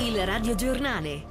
Il radiogiornale.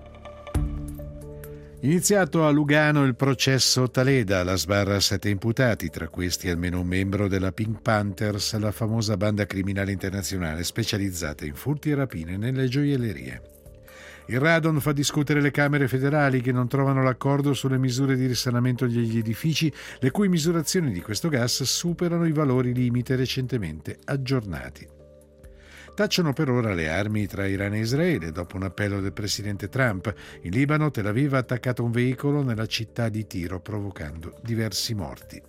Iniziato a Lugano il processo Taleda, la sbarra 7 imputati, tra questi almeno un membro della Pink Panthers, la famosa banda criminale internazionale specializzata in furti e rapine nelle gioiellerie. Il radon fa discutere le Camere federali che non trovano l'accordo sulle misure di risanamento degli edifici, le cui misurazioni di questo gas superano i valori limite recentemente aggiornati. Tacciono per ora le armi tra Iran e Israele dopo un appello del presidente Trump. In Libano, Tel Aviv ha attaccato un veicolo nella città di Tiro, provocando diversi morti.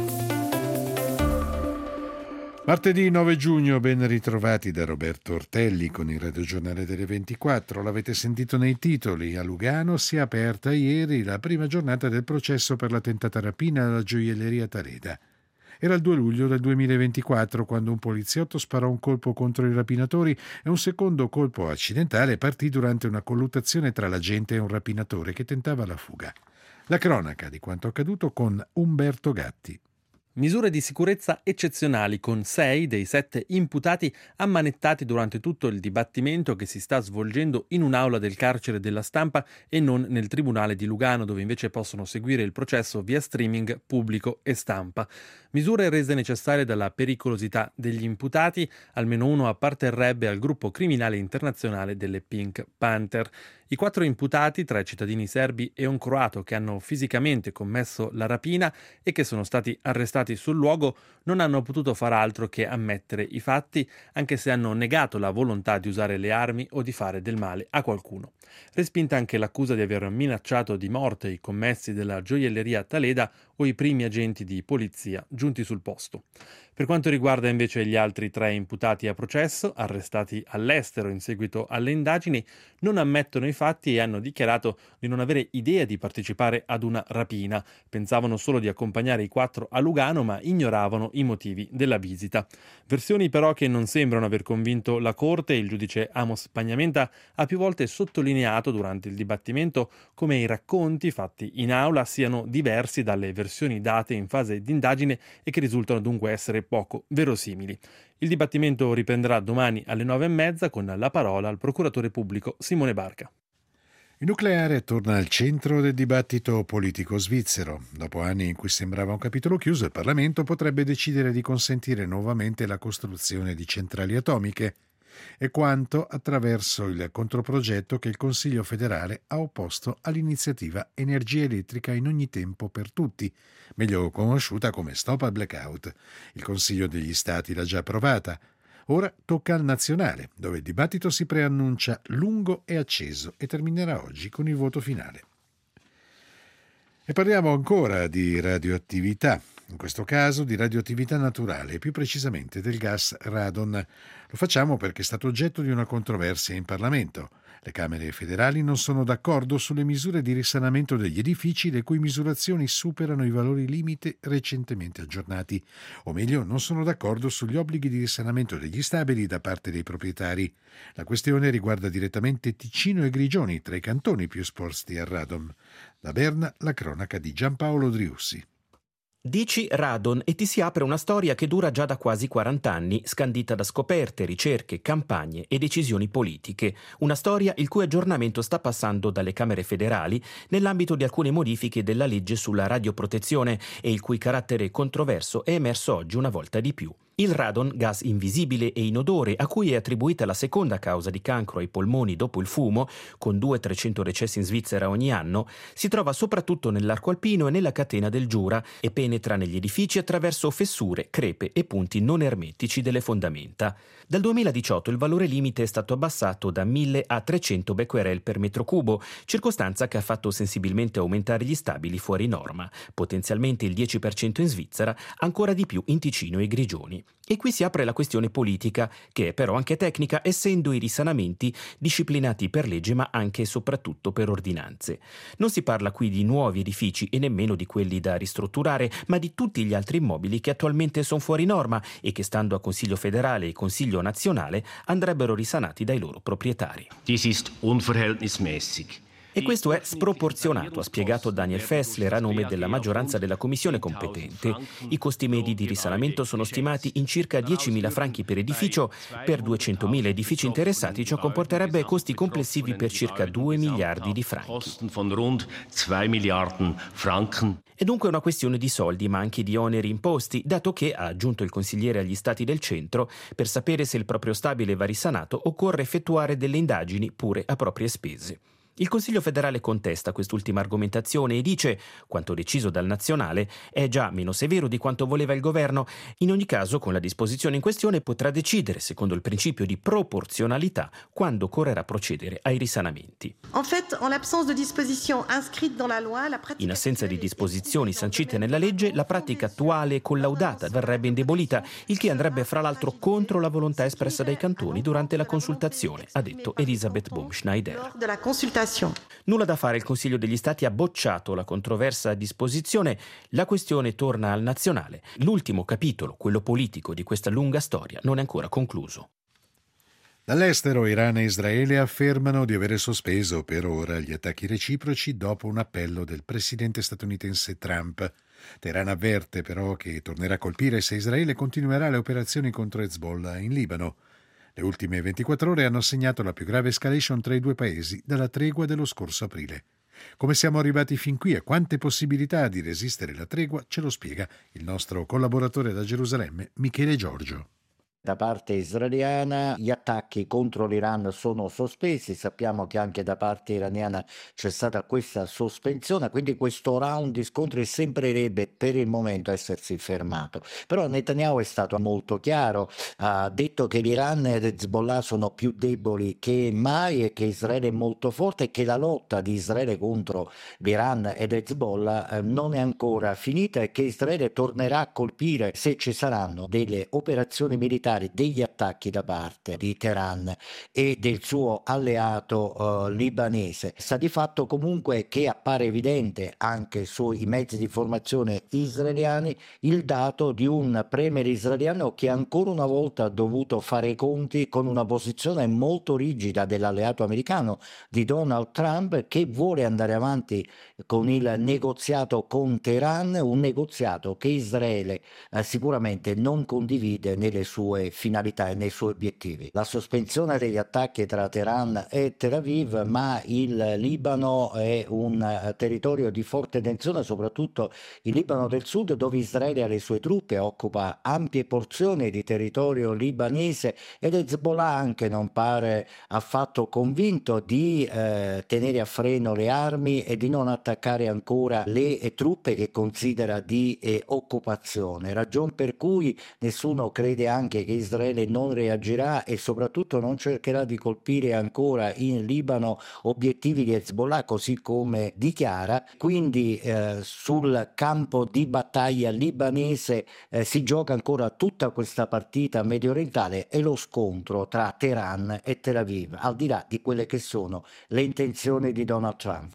Martedì 9 giugno, ben ritrovati da Roberto Ortelli con il radiogiornale delle 24. L'avete sentito nei titoli. A Lugano si è aperta ieri la prima giornata del processo per la tentata rapina alla gioielleria Taleda. Era il 2 luglio del 2024 quando un poliziotto sparò un colpo contro i rapinatori e un secondo colpo accidentale partì durante una colluttazione tra l'agente e un rapinatore che tentava la fuga. La cronaca di quanto accaduto con Umberto Gatti. Misure di sicurezza eccezionali con 6 dei 7 imputati ammanettati durante tutto il dibattimento che si sta svolgendo in un'aula del carcere della Stampa e non nel tribunale di Lugano, dove invece possono seguire il processo via streaming pubblico e stampa. Misure rese necessarie dalla pericolosità degli imputati, almeno uno apparterrebbe al gruppo criminale internazionale delle Pink Panther. I 4 imputati, 3 cittadini serbi e un croato che hanno fisicamente commesso la rapina e che sono stati arrestati sul luogo, non hanno potuto far altro che ammettere i fatti, anche se hanno negato la volontà di usare le armi o di fare del male a qualcuno. Respinta anche l'accusa di aver minacciato di morte i commessi della gioielleria Taleda o i primi agenti di polizia giunti sul posto. Per quanto riguarda invece gli altri 3 imputati a processo, arrestati all'estero in seguito alle indagini, non ammettono i fatti e hanno dichiarato di non avere idea di partecipare ad una rapina. Pensavano solo di accompagnare i 4 a Lugano, ma ignoravano i motivi della visita. Versioni però che non sembrano aver convinto la Corte. Il giudice Amos Pagnamenta ha più volte sottolineato durante il dibattimento come i racconti fatti in aula siano diversi dalle versioni date in fase di indagine e che risultano dunque essere poco verosimili. Il dibattimento riprenderà domani alle 9:30 con la parola al procuratore pubblico Simone Barca. Il nucleare torna al centro del dibattito politico svizzero. Dopo anni in cui sembrava un capitolo chiuso, il Parlamento potrebbe decidere di consentire nuovamente la costruzione di centrali atomiche, e quanto attraverso il controprogetto che il Consiglio federale ha opposto all'iniziativa Energia elettrica in ogni tempo per tutti, meglio conosciuta come Stop al Blackout. Il Consiglio degli Stati l'ha già approvata. Ora tocca al nazionale, dove il dibattito si preannuncia lungo e acceso e terminerà oggi con il voto finale. E parliamo ancora di radioattività, in questo caso di radioattività naturale, più precisamente del gas radon. Lo facciamo perché è stato oggetto di una controversia in Parlamento. Le Camere federali non sono d'accordo sulle misure di risanamento degli edifici le cui misurazioni superano i valori limite recentemente aggiornati, o meglio non sono d'accordo sugli obblighi di risanamento degli stabili da parte dei proprietari. La questione riguarda direttamente Ticino e Grigioni, tra i cantoni più esposti al radon. Da Berna la cronaca di Giampaolo Driussi. Dici radon e ti si apre una storia che dura già da quasi 40 anni, scandita da scoperte, ricerche, campagne e decisioni politiche. Una storia il cui aggiornamento sta passando dalle Camere federali nell'ambito di alcune modifiche della legge sulla radioprotezione e il cui carattere controverso è emerso oggi una volta di più. Il radon, gas invisibile e inodore a cui è attribuita la seconda causa di cancro ai polmoni dopo il fumo, con 200-300 decessi in Svizzera ogni anno, si trova soprattutto nell'arco alpino e nella catena del Giura e penetra negli edifici attraverso fessure, crepe e punti non ermetici delle fondamenta. Dal 2018 il valore limite è stato abbassato da 1000 a 300 becquerel per metro cubo, circostanza che ha fatto sensibilmente aumentare gli stabili fuori norma, potenzialmente il 10% in Svizzera, ancora di più in Ticino e Grigioni. E qui si apre la questione politica, che è però anche tecnica, essendo i risanamenti disciplinati per legge ma anche e soprattutto per ordinanze. Non si parla qui di nuovi edifici e nemmeno di quelli da ristrutturare, ma di tutti gli altri immobili che attualmente sono fuori norma e che, stando a Consiglio federale e Consiglio nazionale, andrebbero risanati dai loro proprietari. Dies ist unverhältnismäßig. E questo è sproporzionato, ha spiegato Daniel Fessler a nome della maggioranza della commissione competente. I costi medi di risanamento sono stimati in circa 10.000 franchi per edificio. Per 200.000 edifici interessati ciò comporterebbe costi complessivi per circa 2 miliardi di franchi. È dunque una questione di soldi, ma anche di oneri imposti, dato che, ha aggiunto il consigliere agli stati del centro, per sapere se il proprio stabile va risanato occorre effettuare delle indagini pure a proprie spese. Il Consiglio federale contesta quest'ultima argomentazione e dice: quanto deciso dal nazionale è già meno severo di quanto voleva il governo. In ogni caso, con la disposizione in questione potrà decidere, secondo il principio di proporzionalità, quando occorrerà procedere ai risanamenti. In assenza di disposizioni sancite nella legge, la pratica attuale e collaudata verrebbe indebolita, il che andrebbe fra l'altro contro la volontà espressa dai cantoni durante la consultazione, ha detto Elisabeth Baumschneider. Nulla da fare, il Consiglio degli Stati ha bocciato la controversa disposizione. La questione torna al nazionale. L'ultimo capitolo, quello politico di questa lunga storia, non è ancora concluso. Dall'estero, Iran e Israele affermano di avere sospeso per ora gli attacchi reciproci dopo un appello del presidente statunitense Trump. Teheran avverte però che tornerà a colpire se Israele continuerà le operazioni contro Hezbollah in Libano. Le ultime 24 ore hanno segnato la più grave escalation tra i due paesi dalla tregua dello scorso aprile. Come siamo arrivati fin qui e quante possibilità di resistere la tregua ce lo spiega il nostro collaboratore da Gerusalemme, Michele Giorgio. Da parte israeliana gli attacchi contro l'Iran sono sospesi, sappiamo che anche da parte iraniana c'è stata questa sospensione, quindi questo round di scontri sembrerebbe per il momento essersi fermato. Però Netanyahu è stato molto chiaro, ha detto che l'Iran ed Hezbollah sono più deboli che mai e che Israele è molto forte e che la lotta di Israele contro l'Iran ed Hezbollah non è ancora finita e che Israele tornerà a colpire se ci saranno delle operazioni militari, degli attacchi da parte di Teheran e del suo alleato libanese. Sta di fatto comunque che appare evidente anche sui mezzi di informazione israeliani il dato di un premier israeliano che ancora una volta ha dovuto fare i conti con una posizione molto rigida dell'alleato americano di Donald Trump, che vuole andare avanti con il negoziato con Teheran, un negoziato che Israele sicuramente non condivide nelle sue finalità e nei suoi obiettivi. La sospensione degli attacchi tra Teheran e Tel Aviv, ma il Libano è un territorio di forte tensione, soprattutto il Libano del Sud, dove Israele ha le sue truppe, occupa ampie porzioni di territorio libanese ed Hezbollah anche non pare affatto convinto di tenere a freno le armi e di non attaccare ancora le truppe che considera di occupazione, ragion per cui nessuno crede anche che Israele non reagirà e soprattutto non cercherà di colpire ancora in Libano obiettivi di Hezbollah, così come dichiara. Quindi sul campo di battaglia libanese si gioca ancora tutta questa partita mediorientale e lo scontro tra Teheran e Tel Aviv, al di là di quelle che sono le intenzioni di Donald Trump.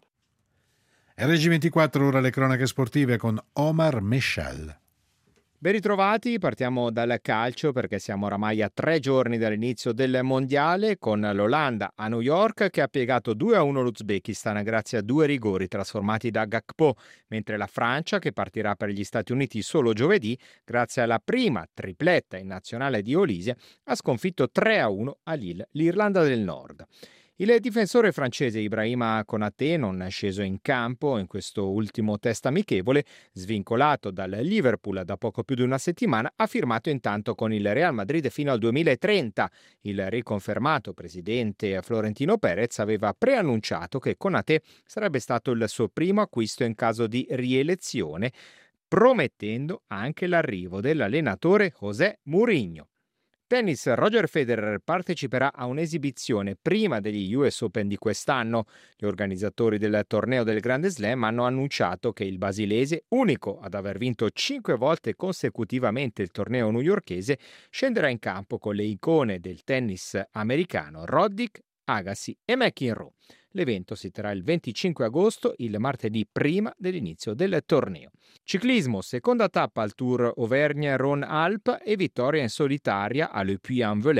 RG24, ora le cronache sportive con Omar Meshal. Ben ritrovati, partiamo dal calcio perché siamo oramai a 3 giorni dall'inizio del mondiale, con l'Olanda a New York che ha piegato 2-1 l'Uzbekistan grazie a 2 rigori trasformati da Gakpo, mentre la Francia, che partirà per gli Stati Uniti solo giovedì grazie alla prima tripletta in nazionale di Olise, ha sconfitto 3-1 a Lille, l'Irlanda del Nord. Il difensore francese Ibrahima Konaté, non sceso in campo in questo ultimo test amichevole, svincolato dal Liverpool da poco più di una settimana, ha firmato intanto con il Real Madrid fino al 2030. Il riconfermato presidente Florentino Perez aveva preannunciato che Konaté sarebbe stato il suo primo acquisto in caso di rielezione, promettendo anche l'arrivo dell'allenatore José Mourinho. Tennis, Roger Federer parteciperà a un'esibizione prima degli US Open di quest'anno. Gli organizzatori del torneo del Grande Slam hanno annunciato che il basilese, unico ad aver vinto 5 volte consecutivamente il torneo newyorkese, scenderà in campo con le icone del tennis americano Roddick, Agassi e McEnroe. L'evento si terrà il 25 agosto, il martedì prima dell'inizio del torneo. Ciclismo, seconda tappa al Tour Auvergne-Rhône-Alpes e vittoria in solitaria a Le Puy-en-Velay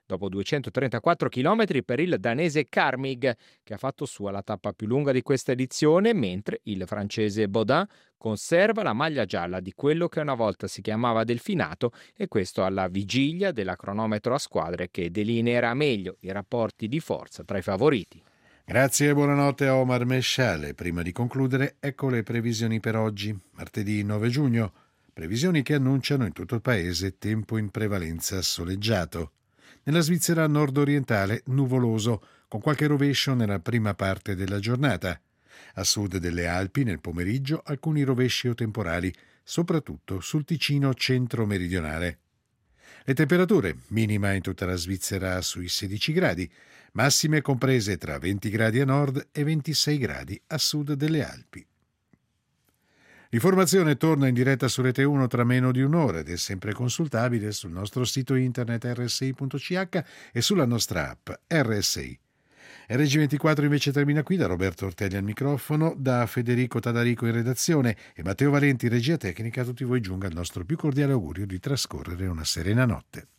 dopo 234 km per il danese Karmig, che ha fatto sua la tappa più lunga di questa edizione, mentre il francese Baudin conserva la maglia gialla di quello che una volta si chiamava Delfinato, e questo alla vigilia della cronometro a squadre che delineerà meglio i rapporti di forza tra i favoriti. Grazie e buonanotte a Omar Mesciale. Prima di concludere, ecco le previsioni per oggi, martedì 9 giugno. Previsioni che annunciano in tutto il paese tempo in prevalenza soleggiato. Nella Svizzera nord-orientale nuvoloso, con qualche rovescio nella prima parte della giornata. A sud delle Alpi nel pomeriggio alcuni rovesci o temporali, soprattutto sul Ticino centro-meridionale. Le temperature, minima in tutta la Svizzera sui 16 gradi, massime comprese tra 20 gradi a nord e 26 gradi a sud delle Alpi. L'informazione torna in diretta su Rete 1 tra meno di un'ora ed è sempre consultabile sul nostro sito internet rsi.ch e sulla nostra app RSI. RG24 invece termina qui, da Roberto Ortelli al microfono, da Federico Tadarico in redazione e Matteo Valenti in regia tecnica. A tutti voi giunga il nostro più cordiale augurio di trascorrere una serena notte.